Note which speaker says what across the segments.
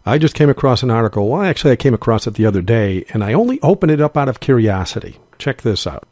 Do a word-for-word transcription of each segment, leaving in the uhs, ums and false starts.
Speaker 1: I just came across an article. Well, actually, I came across it the other day, and I only opened it up out of curiosity. Check this out.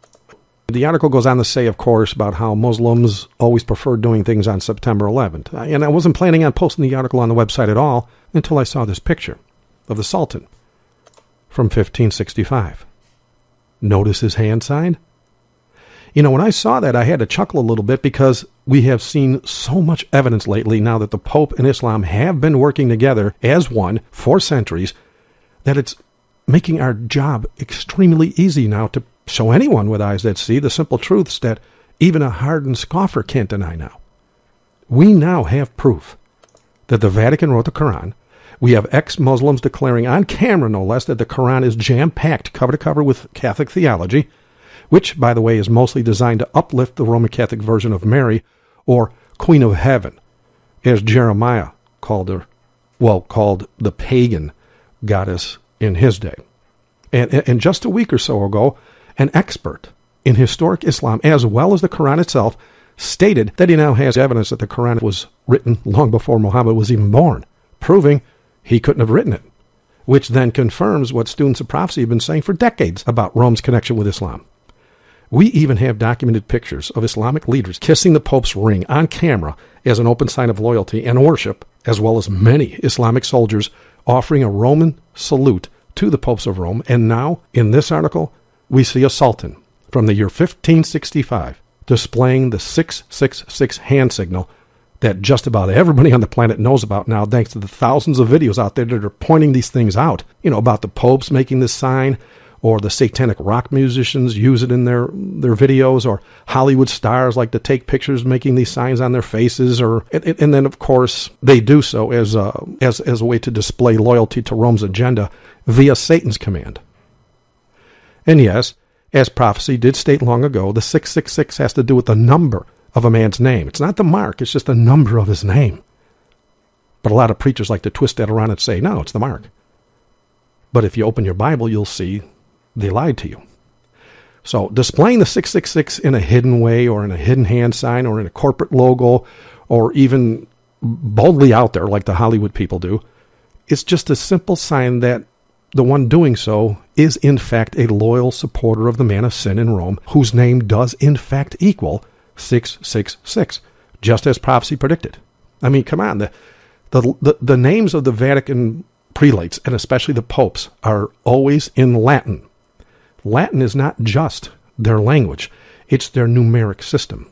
Speaker 1: The article goes on to say, of course, about how Muslims always prefer doing things on September eleventh. And I wasn't planning on posting the article on the website at all until I saw this picture of the Sultan from fifteen sixty-five. Notice his hand sign? You know, when I saw that, I had to chuckle a little bit because we have seen so much evidence lately now that the Pope and Islam have been working together as one for centuries that it's making our job extremely easy now to show anyone with eyes that see the simple truths that even a hardened scoffer can't deny now. We now have proof that the Vatican wrote the Quran. We have ex-Muslims declaring on camera, no less, that the Quran is jam-packed cover to cover with Catholic theology, which, by the way, is mostly designed to uplift the Roman Catholic version of Mary, or Queen of Heaven, as Jeremiah called her, well, called the pagan goddess in his day. And, and just a week or so ago, an expert in historic Islam, as well as the Quran itself, stated that he now has evidence that the Quran was written long before Muhammad was even born, proving he couldn't have written it, which then confirms what students of prophecy have been saying for decades about Rome's connection with Islam. We even have documented pictures of Islamic leaders kissing the Pope's ring on camera as an open sign of loyalty and worship, as well as many Islamic soldiers offering a Roman salute to the popes of Rome. And now, in this article, we see a sultan from the year fifteen sixty-five displaying the six six six hand signal that just about everybody on the planet knows about now, thanks to the thousands of videos out there that are pointing these things out, you know, about the popes making this sign, or the satanic rock musicians use it in their, their videos, or Hollywood stars like to take pictures making these signs on their faces, or and, and then, of course, they do so as a, as, as a way to display loyalty to Rome's agenda via Satan's command. And yes, as prophecy did state long ago, the six six six has to do with the number of a man's name. It's not the mark, it's just the number of his name. But a lot of preachers like to twist that around and say, no, it's the mark. But if you open your Bible, you'll see they lied to you. So displaying the six six six in a hidden way, or in a hidden hand sign, or in a corporate logo, or even boldly out there like the Hollywood people do, it's just a simple sign that the one doing so is in fact a loyal supporter of the man of sin in Rome, whose name does in fact equal six six six, just as prophecy predicted. I mean, come on, the the the, the names of the Vatican prelates, and especially the popes, are always in Latin. Latin is not just their language, it's their numeric system.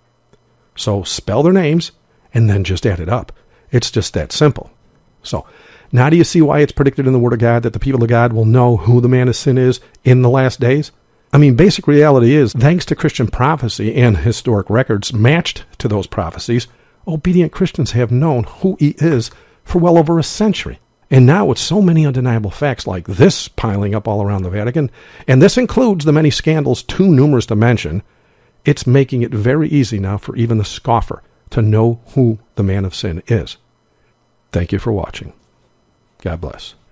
Speaker 1: So spell their names and then just add it up. It's just that simple. So now do you see why it's predicted in the Word of God that the people of God will know who the man of sin is in the last days? I mean, basic reality is, thanks to Christian prophecy and historic records matched to those prophecies, obedient Christians have known who he is for well over a century. And now with so many undeniable facts like this piling up all around the Vatican, and this includes the many scandals too numerous to mention, it's making it very easy now for even the scoffer to know who the man of sin is. Thank you for watching. God bless.